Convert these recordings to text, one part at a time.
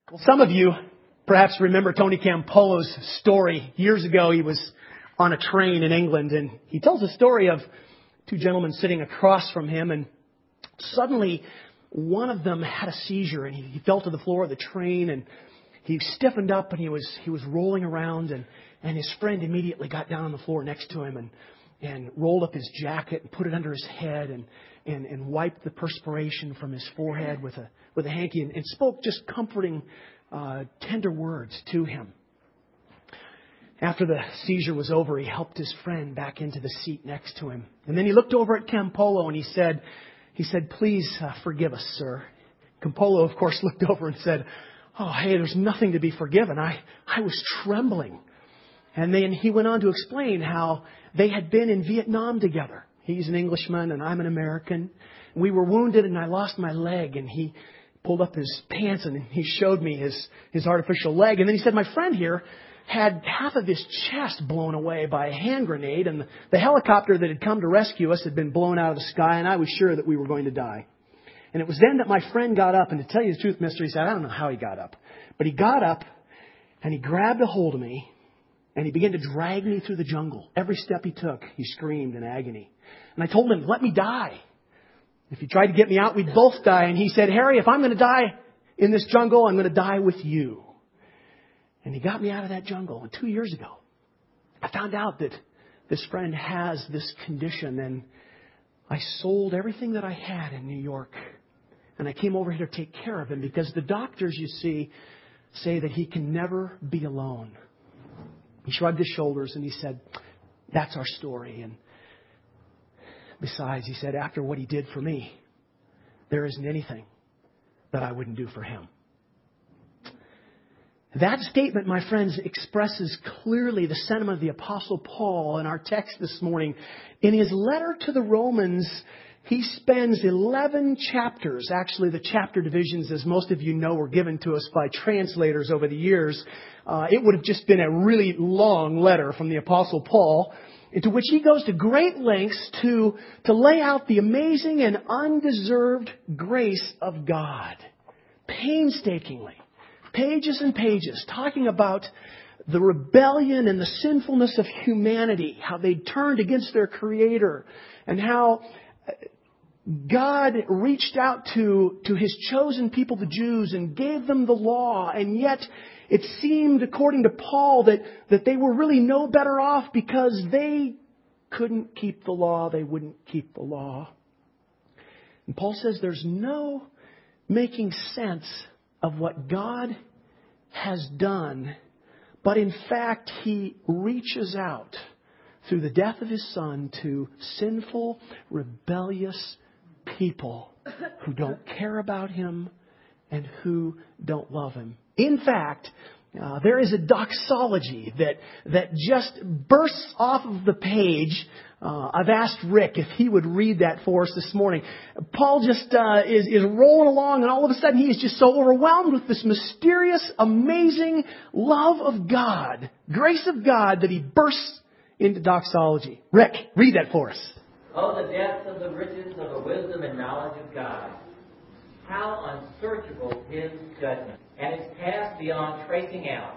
Well, some of you perhaps remember Tony Campolo's story. Years ago, he was on a train in England, and he tells a story of two gentlemen sitting across from him, and suddenly one of them had a seizure, and he fell to the floor of the train, and he stiffened up, and he was rolling around, and his friend immediately got down on the floor next to him and rolled up his jacket and put it under his head and wiped the perspiration from his forehead with a hanky and spoke just comforting, tender words to him. After the seizure was over, he helped his friend back into the seat next to him. And then he looked over at Campolo and he said, "Please forgive us, sir." Campolo, of course, looked over and said, "Oh, hey, there's nothing to be forgiven. I was trembling." And then he went on to explain how they had been in Vietnam together. He's an Englishman and I'm an American. We were wounded and I lost my leg, and he pulled up his pants and he showed me his artificial leg. And then he said, "My friend here had half of his chest blown away by a hand grenade, and the helicopter that had come to rescue us had been blown out of the sky, and I was sure that we were going to die. And it was then that my friend got up, and to tell you the truth, mister," he said, "I don't know how he got up, but he got up and he grabbed a hold of me and he began to drag me through the jungle. Every step he took, he screamed in agony. And I told him, 'Let me die. If you tried to get me out, we'd both die.' And he said, 'Harry, if I'm going to die in this jungle, I'm going to die with you.' And he got me out of that jungle. And 2 years ago, I found out that this friend has this condition. And I sold everything that I had in New York. And I came over here to take care of him because the doctors, you see, say that he can never be alone." He shrugged his shoulders and he said, "That's our story. And besides," he said, "after what he did for me, there isn't anything that I wouldn't do for him." That statement, my friends, expresses clearly the sentiment of the Apostle Paul in our text this morning. In his letter to the Romans, he spends 11 chapters. Actually, the chapter divisions, as most of you know, were given to us by translators over the years. It would have just been a really long letter from the Apostle Paul, into which he goes to great lengths to lay out the amazing and undeserved grace of God. Painstakingly. Pages and pages talking about the rebellion and the sinfulness of humanity, how they turned against their Creator, and how God reached out to His chosen people, the Jews, and gave them the law. And yet it seemed, according to Paul, that they were really no better off because they couldn't keep the law. They wouldn't keep the law. And Paul says there's no making sense of what God has done, but in fact, He reaches out through the death of His Son to sinful, rebellious people who don't care about Him and who don't love Him. In fact, there is a doxology that just bursts off of the page. I've asked Rick if he would read that for us this morning. Paul just is rolling along, and all of a sudden he is just so overwhelmed with this mysterious, amazing love of God, grace of God, that he bursts into doxology. Rick, read that for us. "Oh, the depth of the riches of the wisdom and knowledge of God! How unsearchable His judgment, and His path beyond tracing out!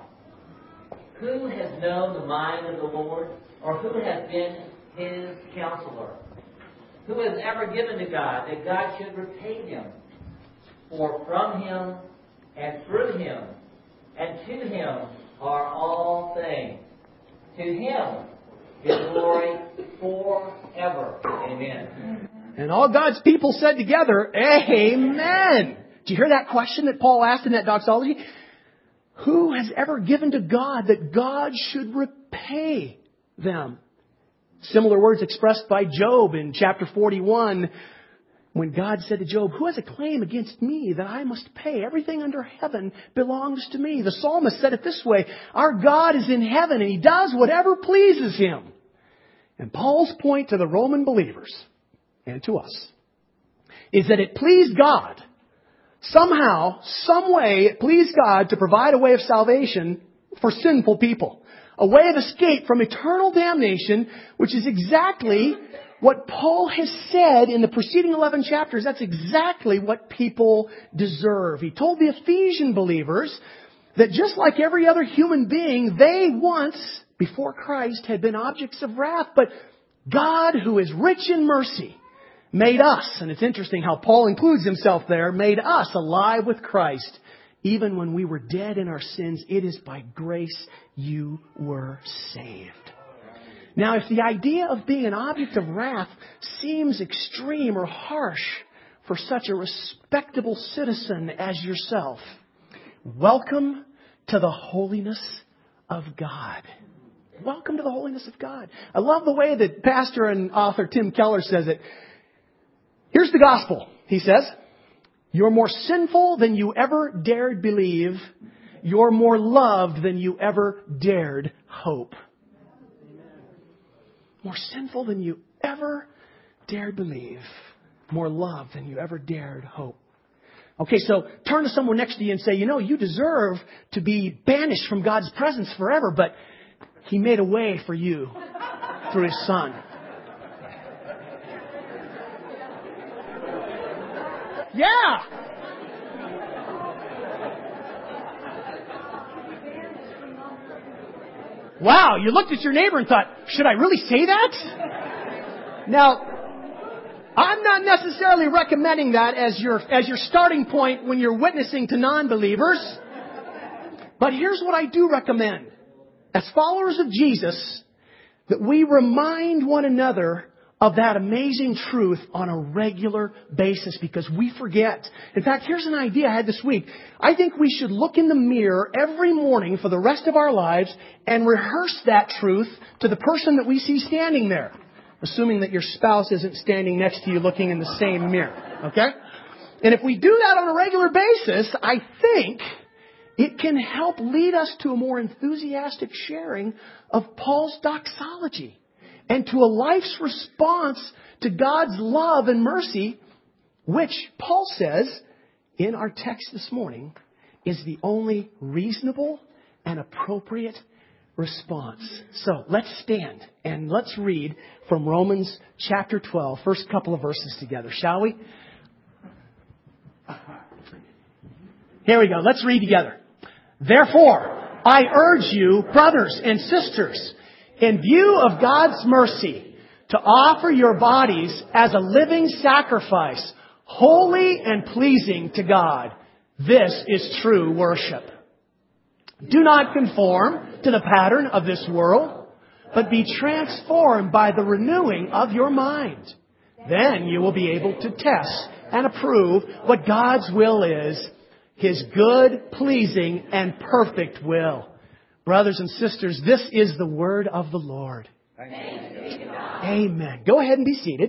Who has known the mind of the Lord, or who has been His counselor? Who has ever given to God that God should repay him? For from Him and through Him and to Him are all things. To Him is glory forever. Amen." And all God's people said together, "Amen." Did you hear that question that Paul asked in that doxology? Who has ever given to God that God should repay them? Similar words expressed by Job in chapter 41, when God said to Job, "Who has a claim against me that I must pay? Everything under heaven belongs to me." The psalmist said it this way, "Our God is in heaven and He does whatever pleases Him." And Paul's point to the Roman believers, and to us, is that it pleased God, somehow, some way, it pleased God to provide a way of salvation for sinful people. A way of escape from eternal damnation, which is exactly what Paul has said in the preceding 11 chapters, that's exactly what people deserve. He told the Ephesian believers that just like every other human being, they once, before Christ, had been objects of wrath. But God, who is rich in mercy, made us, and it's interesting how Paul includes himself there, made us alive with Christ. Even when we were dead in our sins, it is by grace you were saved. Now, if the idea of being an object of wrath seems extreme or harsh for such a respectable citizen as yourself, welcome to the holiness of God. Welcome to the holiness of God. I love the way that pastor and author Tim Keller says it. Here's the gospel, he says. You're more sinful than you ever dared believe. You're more loved than you ever dared hope. More sinful than you ever dared believe. More loved than you ever dared hope. Okay, so turn to someone next to you and say, you know, you deserve to be banished from God's presence forever, but He made a way for you through His Son. Yeah! Wow, you looked at your neighbor and thought, should I really say that? Now, I'm not necessarily recommending that as your starting point when you're witnessing to non-believers. But here's what I do recommend. As followers of Jesus, that we remind one another of that amazing truth on a regular basis because we forget. In fact, here's an idea I had this week. I think we should look in the mirror every morning for the rest of our lives and rehearse that truth to the person that we see standing there. Assuming that your spouse isn't standing next to you looking in the same mirror. Okay? And if we do that on a regular basis, I think it can help lead us to a more enthusiastic sharing of Paul's doxology and to a life's response to God's love and mercy, which Paul says in our text this morning is the only reasonable and appropriate response. So let's stand and let's read from Romans chapter 12, first couple of verses together, shall we? Here we go. Let's read together. Therefore, I urge you, brothers and sisters, in view of God's mercy, to offer your bodies as a living sacrifice, holy and pleasing to God. This is true worship. Do not conform to the pattern of this world, but be transformed by the renewing of your mind. Then you will be able to test and approve what God's will is, His good, pleasing, and perfect will. Brothers and sisters, this is the word of the Lord. Amen. Go ahead and be seated.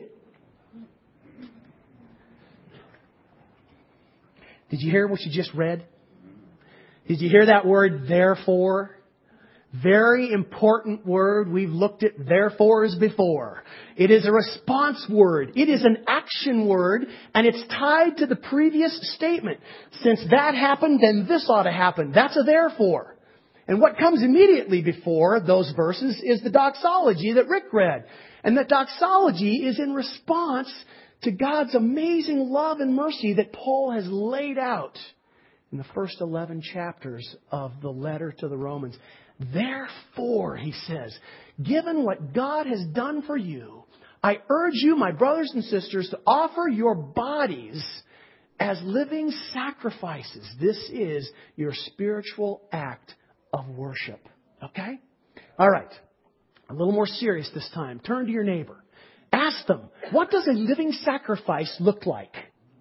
Did you hear what you just read? Did you hear that word, therefore? Very important word. We've looked at therefores before. It is a response word. It is an action word, and it's tied to the previous statement. Since that happened, then this ought to happen. That's a therefore. And what comes immediately before those verses is the doxology that Rick read. And that doxology is in response to God's amazing love and mercy that Paul has laid out in the first 11 chapters of the letter to the Romans. Therefore, he says, given what God has done for you, I urge you, my brothers and sisters, to offer your bodies as living sacrifices. This is your spiritual act of worship. Okay? All right. A little more serious this time. Turn to your neighbor. Ask them, what does a living sacrifice look like?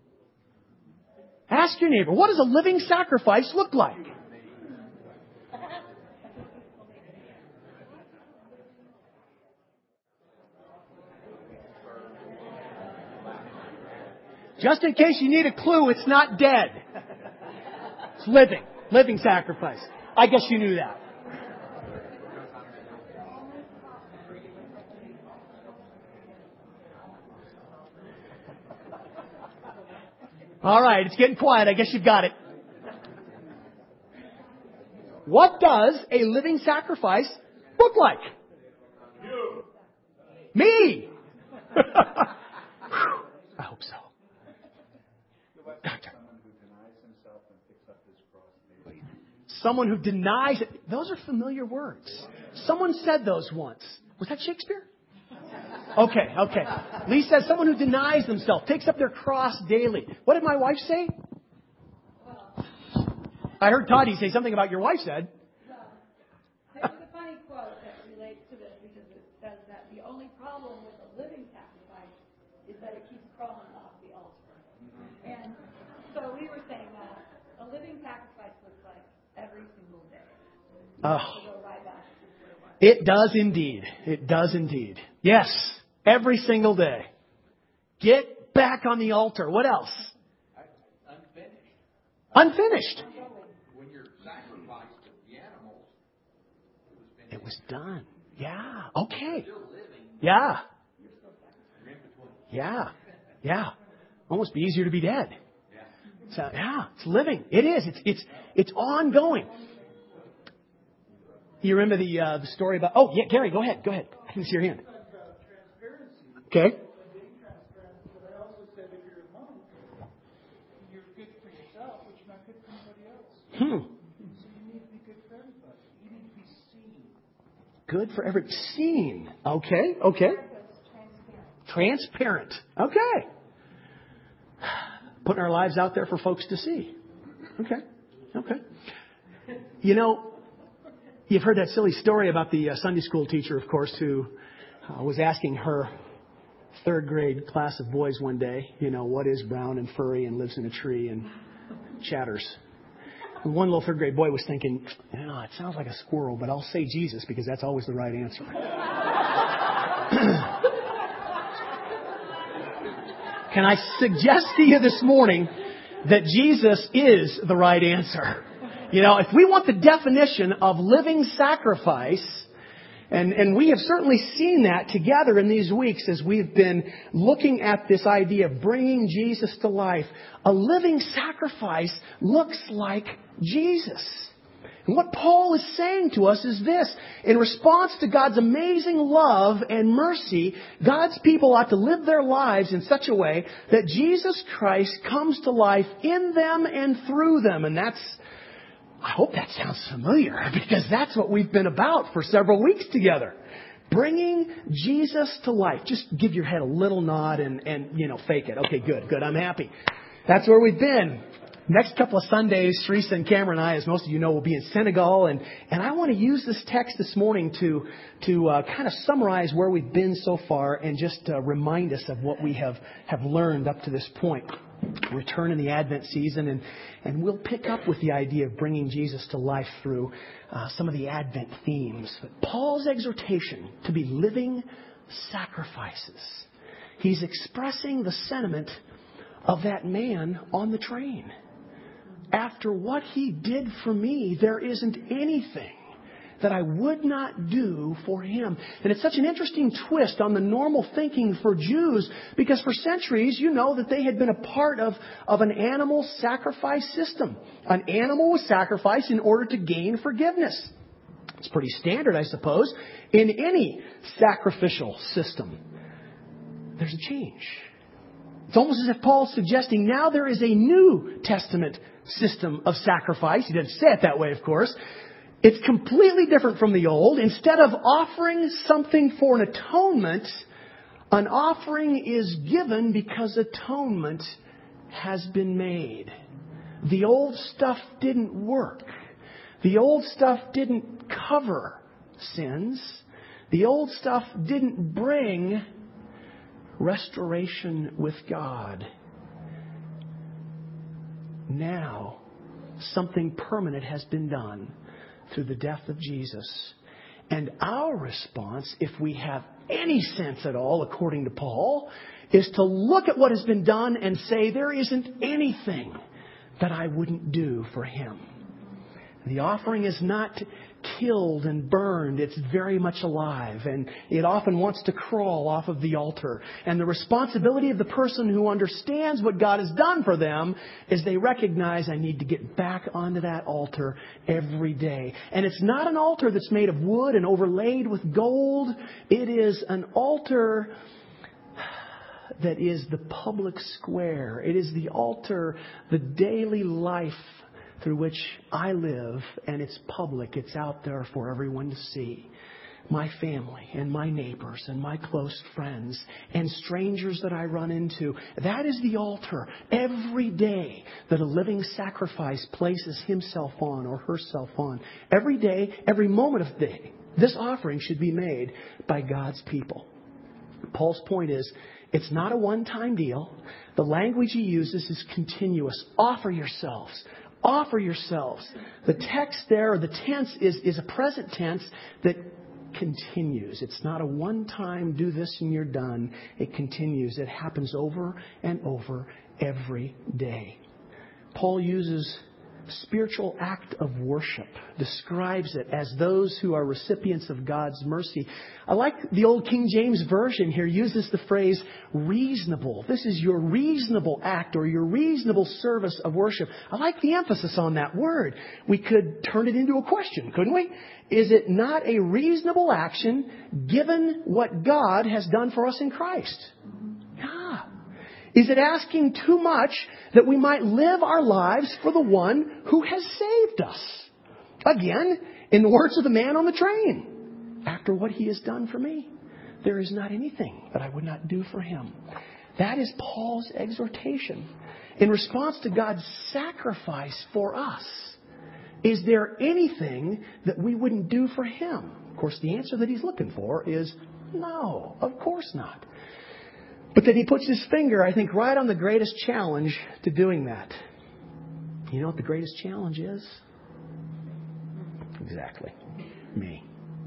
Ask your neighbor, what does a living sacrifice look like? Just in case you need a clue, it's not dead. It's living. Living sacrifice. I guess you knew that. All right, it's getting quiet. I guess you've got it. What does a living sacrifice look like? You. Me. I hope so. Someone who denies it. Those are familiar words. Someone said those once. Was that Shakespeare? Okay. Lee says someone who denies themselves, takes up their cross daily. What did my wife say? I heard Toddy say something about your wife said. There's a funny quote that relates to this because it says that the only problem with a living sacrifice is that it keeps crawling off the altar. And so we were saying that a living sacrifice looks like every single day. Oh. Go right back to where it was. It does indeed. It does indeed. Yes. Every single day. Get back on the altar. What else? Unfinished. When you're sacrificed to the animals, It was done. Yeah. Okay. still living. Yeah. You're in between. Yeah. Almost be easier to be dead. So, it's living. It is. It's ongoing. You remember the story about? Oh, yeah, Gary, go ahead. I can see your hand. Okay. Being transparent, but I also said if you're a monk, you're good for yourself, but you're not good for anybody else. So you need to be good for everybody. You need to be seen. Good for every seen. Okay. Transparent. Okay. Putting our lives out there for folks to see. Okay. You know, you've heard that silly story about the Sunday school teacher, of course, who was asking her third grade class of boys one day, what is brown and furry and lives in a tree and chatters. And one little third grade boy was thinking, it sounds like a squirrel, but I'll say Jesus because that's always the right answer. Can I suggest to you this morning that Jesus is the right answer? If we want the definition of living sacrifice, and we have certainly seen that together in these weeks as we've been looking at this idea of bringing Jesus to life, a living sacrifice looks like Jesus. And what Paul is saying to us is this. In response to God's amazing love and mercy, God's people ought to live their lives in such a way that Jesus Christ comes to life in them and through them. And I hope that sounds familiar because that's what we've been about for several weeks together. Bringing Jesus to life. Just give your head a little nod and fake it. Okay, good. I'm happy. That's where we've been. Next couple of Sundays, Teresa and Cameron and I, as most of you know, will be in Senegal. And I want to use this text this morning to kind of summarize where we've been so far and just remind us of what we have learned up to this point. Return in the Advent season, and we'll pick up with the idea of bringing Jesus to life through some of the Advent themes. But Paul's exhortation to be living sacrifices. He's expressing the sentiment of that man on the train. After what he did for me, there isn't anything that I would not do for him. And it's such an interesting twist on the normal thinking for Jews, because for centuries, you know that they had been a part of an animal sacrifice system. An animal was sacrificed in order to gain forgiveness. It's pretty standard, I suppose, in any sacrificial system. There's a change. It's almost as if Paul's suggesting now there is a New Testament system of sacrifice. He doesn't say it that way, of course. It's completely different from the old. Instead of offering something for an atonement, an offering is given because atonement has been made. The old stuff didn't work. The old stuff didn't cover sins. The old stuff didn't bring restoration with God. Now, something permanent has been done through the death of Jesus. And our response, if we have any sense at all, according to Paul, is to look at what has been done and say, there isn't anything that I wouldn't do for him. The offering is not killed and burned. It's very much alive, and it often wants to crawl off of the altar. And the responsibility of the person who understands what God has done for them is they recognize, I need to get back onto that altar every day. And it's not an altar that's made of wood and overlaid with gold. It is an altar that is the public square. It is the altar, the daily life through which I live, and it's public. It's out there for everyone to see. My family and my neighbors and my close friends and strangers that I run into. That is the altar every day that a living sacrifice places himself on or herself on. Every day, every moment of the day, this offering should be made by God's people. Paul's point is, it's not a one-time deal. The language he uses is continuous. Offer yourselves. Offer yourselves. The text there, or the tense, is a present tense that continues. It's not a one-time do this and you're done. It continues. It happens over and over every day. Paul uses spiritual act of worship, describes it as those who are recipients of God's mercy. I like the old King James Version here uses the phrase reasonable. This is your reasonable act or your reasonable service of worship. I like the emphasis on that word. We could turn it into a question, couldn't we? Is it not a reasonable action given what God has done for us in Christ? Yeah. Is it asking too much that we might live our lives for the one who has saved us? Again, in the words of the man on the train, after what he has done for me, there is not anything that I would not do for him. That is Paul's exhortation. In response to God's sacrifice for us, is there anything that we wouldn't do for him? Of course, the answer that he's looking for is no, of course not. But then he puts his finger, I think, right on the greatest challenge to doing that. You know what the greatest challenge is? Exactly. Me.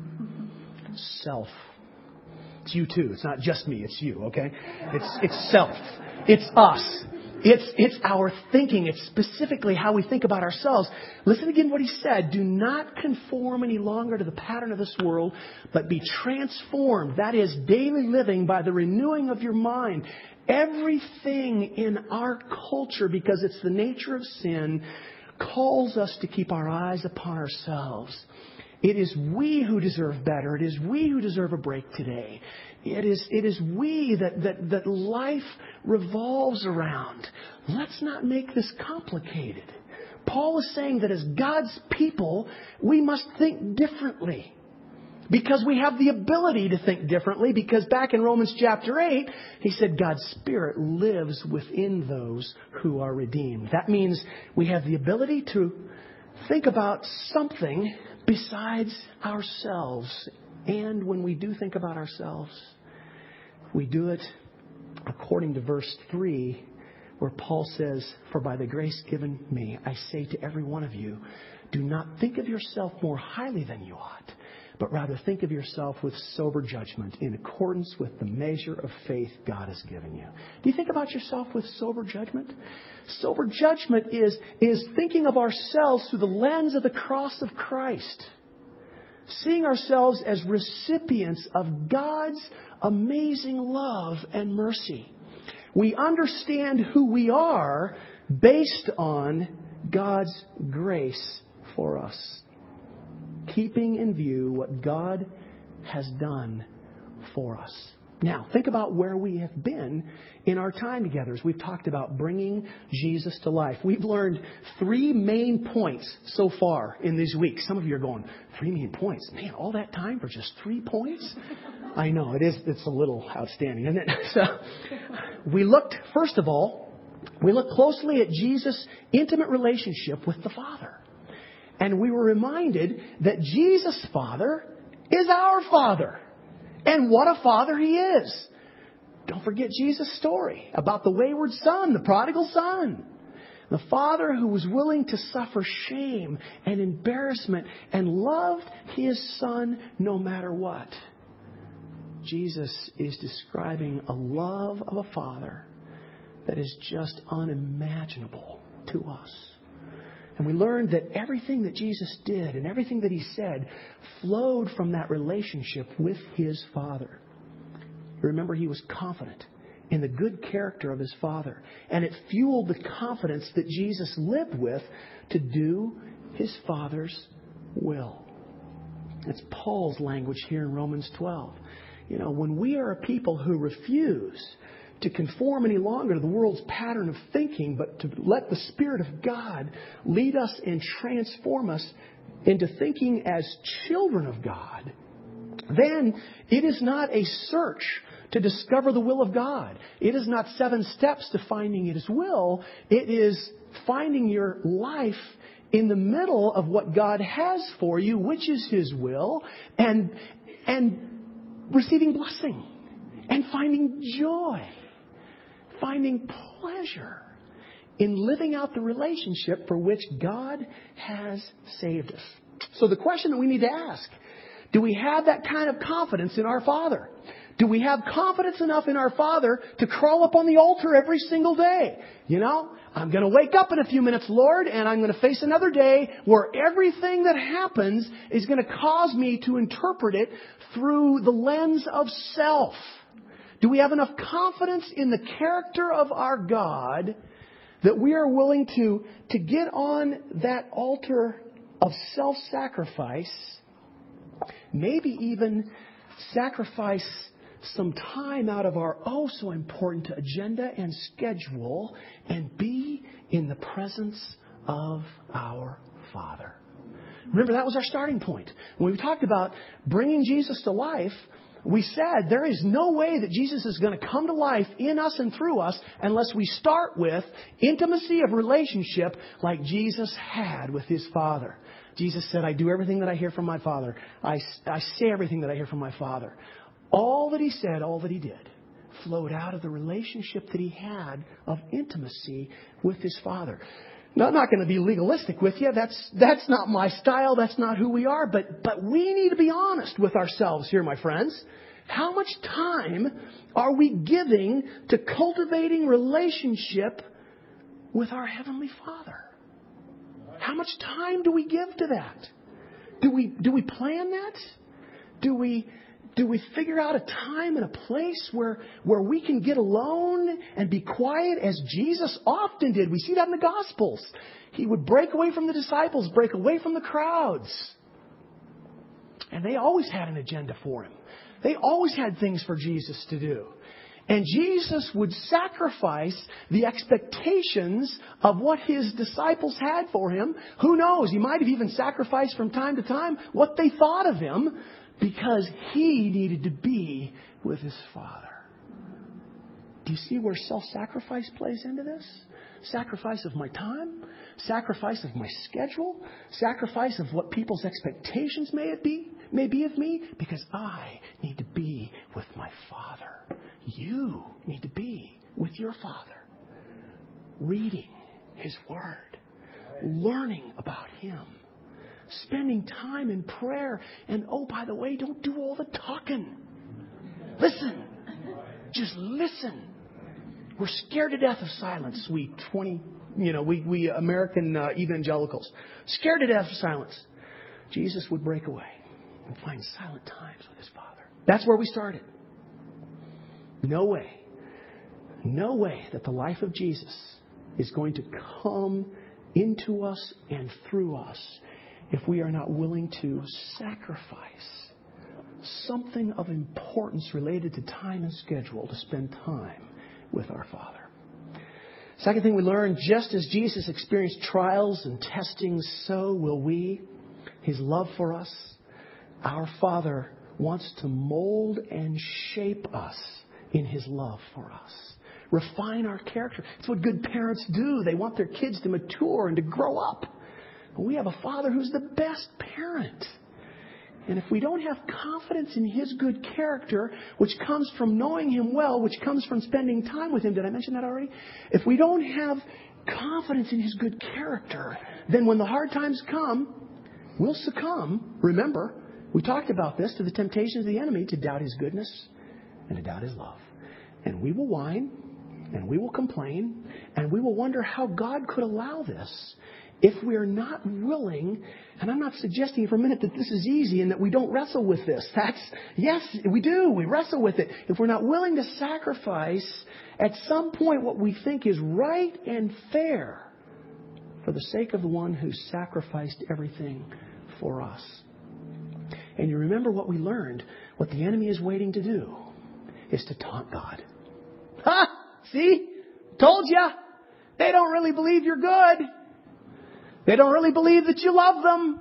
Self. It's you too. It's not just me. It's you, okay? It's self. It's us. It's our thinking. It's specifically how we think about ourselves. Listen again to what he said. Do not conform any longer to the pattern of this world, but be transformed. That is daily living by the renewing of your mind. Everything in our culture, because it's the nature of sin, calls us to keep our eyes upon ourselves. It is we who deserve better. It is we who deserve a break today. It is we that life revolves around. Let's not make this complicated. Paul is saying that as God's people, we must think differently. Because we have the ability to think differently. Because back in Romans chapter 8, he said God's Spirit lives within those who are redeemed. That means we have the ability to think about something besides ourselves. And when we do think about ourselves, we do it according to verse 3, where Paul says, "For by the grace given me, I say to every one of you, do not think of yourself more highly than you ought, but rather think of yourself with sober judgment in accordance with the measure of faith God has given you." Do you think about yourself with sober judgment? Sober judgment is thinking of ourselves through the lens of the cross of Christ. Seeing ourselves as recipients of God's amazing love and mercy. We understand who we are based on God's grace for us. Keeping in view what God has done for us. Now, think about where we have been in our time together as we've talked about bringing Jesus to life. We've learned 3 main points so far in these weeks. Some of you are going, 3 main points? Man, all that time for just 3 points? I know, it's a little outstanding, isn't it? So, first of all, we looked closely at Jesus' intimate relationship with the Father. And we were reminded that Jesus' Father is our Father. And what a Father He is. Don't forget Jesus' story about the wayward son, the prodigal son. The Father who was willing to suffer shame and embarrassment and loved His Son no matter what. Jesus is describing a love of a Father that is just unimaginable to us. And we learned that everything that Jesus did and everything that He said flowed from that relationship with His Father. Remember, He was confident in the good character of His Father. And it fueled the confidence that Jesus lived with to do His Father's will. That's Paul's language here in Romans 12. You know, when we are a people who refuse to conform any longer to the world's pattern of thinking, but to let the Spirit of God lead us and transform us into thinking as children of God, then it is not a search to discover the will of God. It is not 7 steps to finding His will. It is finding your life in the middle of what God has for you, which is His will, and receiving blessing and finding joy, finding pleasure in living out the relationship for which God has saved us. So the question that we need to ask, do we have that kind of confidence in our Father? Do we have confidence enough in our Father to crawl up on the altar every single day? You know, I'm going to wake up in a few minutes, Lord, and I'm going to face another day where everything that happens is going to cause me to interpret it through the lens of self. Do we have enough confidence in the character of our God that we are willing to get on that altar of self-sacrifice, maybe even sacrifice some time out of our oh so important agenda and schedule and be in the presence of our Father? Remember, that was our starting point. When we talked about bringing Jesus to life, we said there is no way that Jesus is going to come to life in us and through us unless we start with intimacy of relationship like Jesus had with His Father. Jesus said, I do everything that I hear from my Father. I say everything that I hear from my Father. All that He said, all that He did, flowed out of the relationship that He had of intimacy with His Father. Now, I'm not going to be legalistic with you. That's not my style. That's not who we are. But we need to be honest with ourselves here, my friends. How much time are we giving to cultivating relationship with our Heavenly Father? How much time do we give to that? Do we plan that? Do we figure out a time and a place where we can get alone and be quiet as Jesus often did? We see that in the Gospels. He would break away from the disciples, break away from the crowds. And they always had an agenda for Him. They always had things for Jesus to do. And Jesus would sacrifice the expectations of what His disciples had for Him. Who knows? He might have even sacrificed from time to time what they thought of Him, because He needed to be with His Father. Do you see where self-sacrifice plays into this? Sacrifice of my time, sacrifice of my schedule, sacrifice of what people's expectations may be of me, because I need to be with my Father. You need to be with your Father. Reading His Word, learning about Him, spending time in prayer. And oh, by the way, don't do all the talking. Listen. Just listen. We're scared to death of silence, we American evangelicals. Scared to death of silence. Jesus would break away and find silent times with His Father. That's where we started. No way that the life of Jesus is going to come into us and through us if we are not willing to sacrifice something of importance related to time and schedule to spend time with our Father. Second thing we learn, just as Jesus experienced trials and testings, so will we. His love for us, our Father wants to mold and shape us in His love for us. Refine our character. It's what good parents do. They want their kids to mature and to grow up. We have a Father who's the best parent. And if we don't have confidence in His good character, which comes from knowing Him well, which comes from spending time with Him, did I mention that already? If we don't have confidence in His good character, then when the hard times come, we'll succumb. Remember, we talked about this, to the temptations of the enemy to doubt His goodness and to doubt His love. And we will whine, and we will complain, and we will wonder how God could allow this. If we are not willing, and I'm not suggesting for a minute that this is easy and that we don't wrestle with this. Yes, we do. We wrestle with it. If we're not willing to sacrifice at some point what we think is right and fair for the sake of the one who sacrificed everything for us. And you remember what we learned, what the enemy is waiting to do is to taunt God. See? Told ya. They don't really believe you're good. They don't really believe that you love them.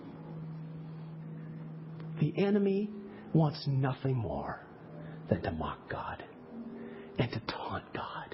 The enemy wants nothing more than to mock God and to taunt God.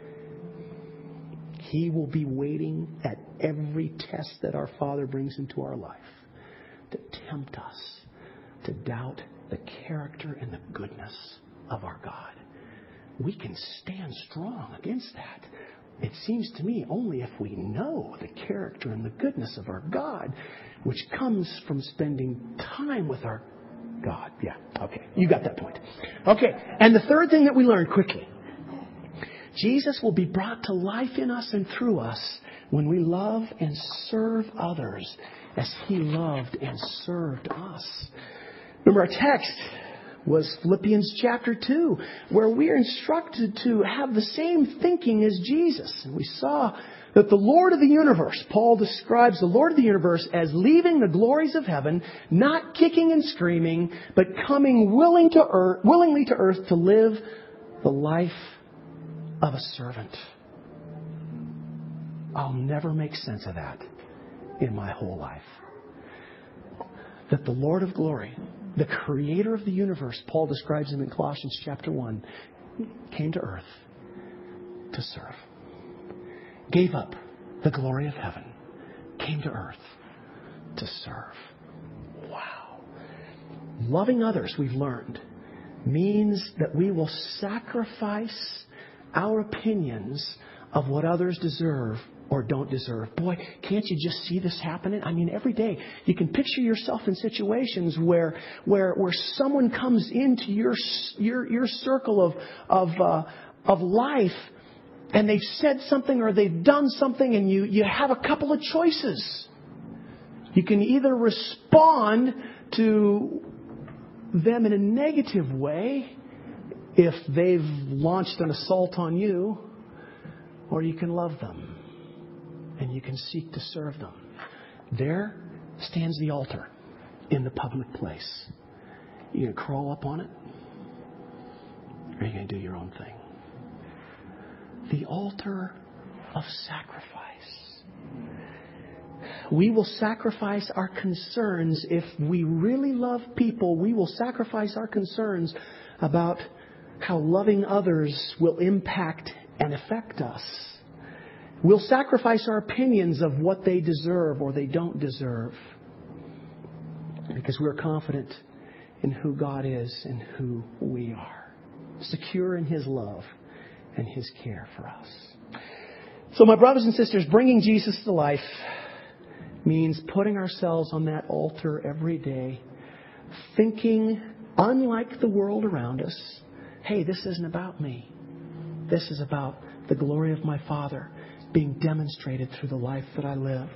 He will be waiting at every test that our Father brings into our life to tempt us to doubt the character and the goodness of our God. We can stand strong against that. It seems to me only if we know the character and the goodness of our God, which comes from spending time with our God. Yeah, okay. You got that point. Okay, and the third thing that we learned quickly. Jesus will be brought to life in us and through us when we love and serve others as He loved and served us. Remember, our text was Philippians chapter 2, where we are instructed to have the same thinking as Jesus. And we saw that the Lord of the universe, Paul describes the Lord of the universe as leaving the glories of heaven, not kicking and screaming, but coming willingly to earth to live the life of a servant. I'll never make sense of that in my whole life. That the Lord of glory, the creator of the universe, Paul describes him in Colossians chapter 1, came to earth to serve. Gave up the glory of heaven, came to earth to serve. Wow. Loving others, we've learned, means that we will sacrifice our opinions of what others deserve or don't deserve. Boy, can't you just see this happening? I mean, every day you can picture yourself in situations where someone comes into your circle of life, and they've said something or they've done something, and you have a couple of choices. You can either respond to them in a negative way if they've launched an assault on you, or you can love them and you can seek to serve them. There stands the altar in the public place. You going to crawl up on it, or are you going to do your own thing? The altar of sacrifice. We will sacrifice our concerns. If we really love people, we will sacrifice our concerns about how loving others will impact and affect us. We'll sacrifice our opinions of what they deserve or they don't deserve, because we're confident in who God is and who we are, secure in His love and His care for us. So my brothers and sisters, bringing Jesus to life means putting ourselves on that altar every day, thinking unlike the world around us. Hey, this isn't about me. This is about the glory of my Father being demonstrated through the life that I live.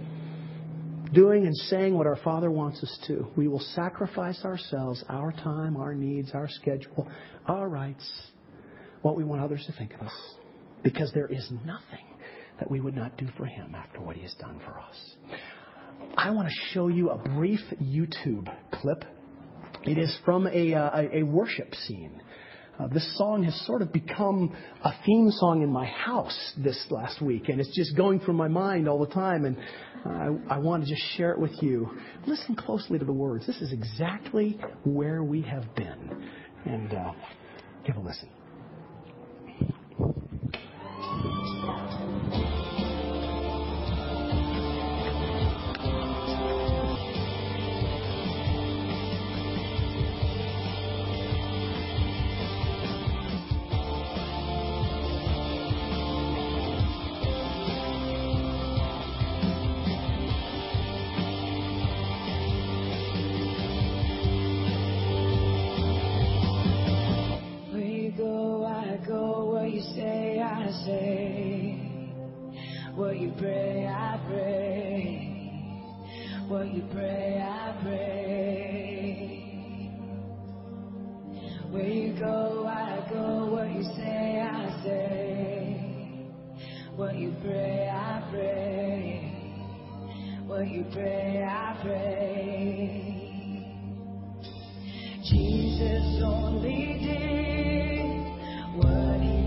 Doing and saying what our Father wants us to. We will sacrifice ourselves, our time, our needs, our schedule, our rights, what we want others to think of us. Because there is nothing that we would not do for Him after what He has done for us. I want to show you a brief YouTube clip. It is from a worship scene. This song has sort of become a theme song in my house this last week, and it's just going through my mind all the time, and I want to just share it with you. Listen closely to the words. This is exactly where we have been. And give a listen. Jesus only did what He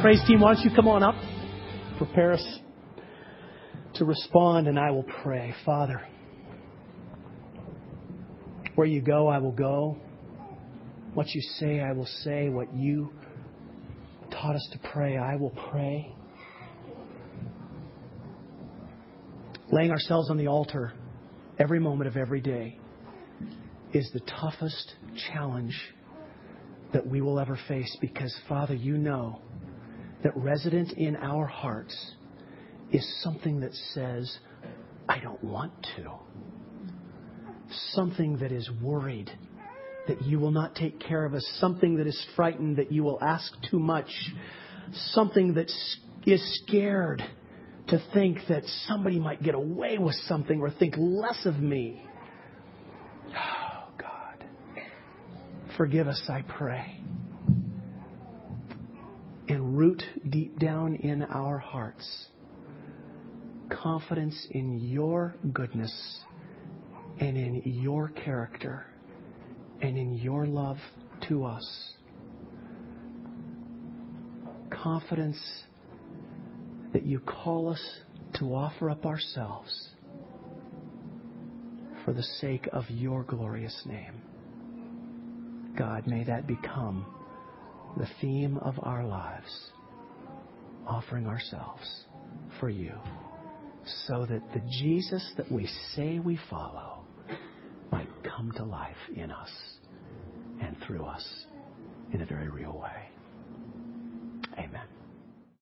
Praise team, why don't you come on up? Prepare us to respond, and I will pray. Father, where you go, I will go. What you say, I will say. What you taught us to pray, I will pray. Laying ourselves on the altar every moment of every day is the toughest challenge that we will ever face, because, Father, you know that resident in our hearts is something that says, I don't want to. Something that is worried that you will not take care of us. Something that is frightened that you will ask too much. Something that is scared to think that somebody might get away with something or think less of me. Oh, God. Forgive us, I pray. And root deep down in our hearts confidence in your goodness and in your character and in your love to us. Confidence that you call us to offer up ourselves for the sake of your glorious name. God, may that become the theme of our lives, offering ourselves for you, so that the Jesus that we say we follow might come to life in us and through us in a very real way. Amen.